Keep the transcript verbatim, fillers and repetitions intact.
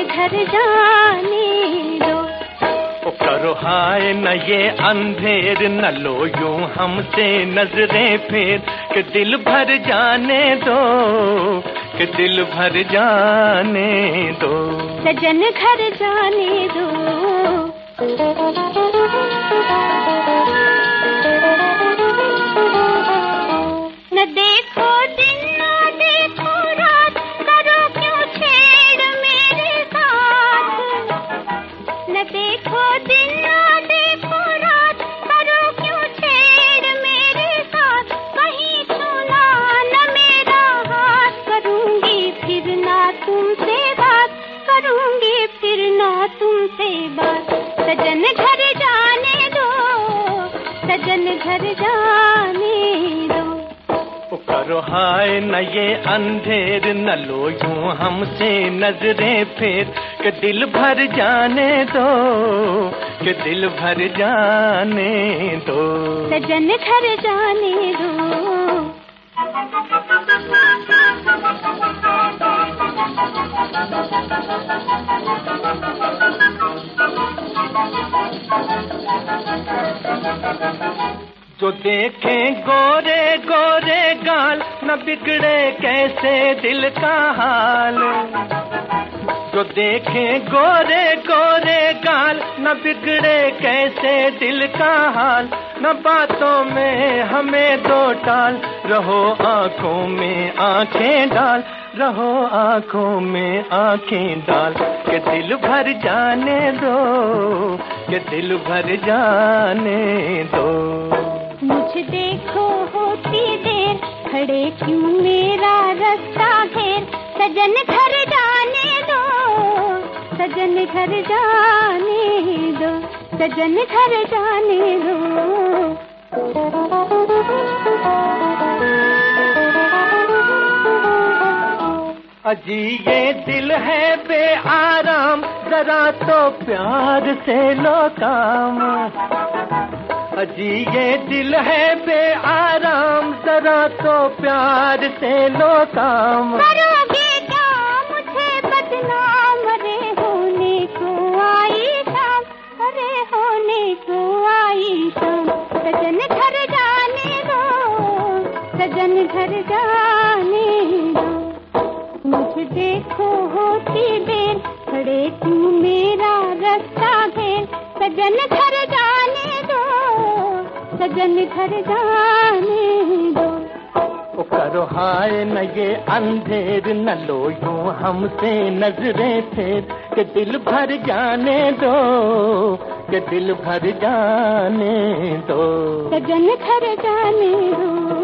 घर जाने दो। ओ करो हाय न ये अंधेर, न लो यूं हमसे नजरें फेर, कि दिल भर जाने दो, कि दिल भर जाने दो। सजन घर जाने दो। न देखो दिन न देखो रात, करो क्यों छेड़ मेरे साथ। न देखो दिन न देखो रात, करो क्यों छेड़ मेरे साथ। कहीं छूना न मेरा हाथ, करूंगी फिर ना तुमसे बात, करूंगी फिर ना तुमसे बात। सजन घर जाने दो, सजन घर जाने दो। करो हाय न ये अंधेर, न लो यूं हमसे नजरें फेर, कि दिल भर जाने दो, कि दिल भर जाने दो। सजन घर जाने दो। जो देखे गोरे गोरे गाल, न बिगड़े कैसे दिल का हाल। जो देखे गोरे गोरे गाल, न बिगड़े कैसे दिल का हाल। न बातों में हमें दो टाल, रहो आंखों में आंखें डाल, रहो आंखों में आंखें डाल। कि दिल भर जाने दो, कि दिल भर जाने दो। मुझे देखो होती देर, खड़े क्यों मेरा रास्ता घेर। सजन घर जाने दो, सजन घर जाने दो, सजन घर जाने दो। अजी ये दिल है बेआराम, जरा तो प्यार से लो काम। अजी ये दिल है बेआराम, जरा तो प्यार से लो काम। करोगे क्या मुझे बदनाम, अरे होने को आई शाम, अरे होने को आई शाम। सजन घर जाने दो, सजन घर जाने दो। मुझे देखो होती देर, खड़े क्यों मेरा रास्ता घेर। सजन घर जाने दो, सजन घर जाने दो। ओ करो हाय न ये अंधेर, न लो यूं हमसे नजरें फेर, कि दिल भर जाने दो, कि दिल भर जाने दो। सजन घर जाने दो।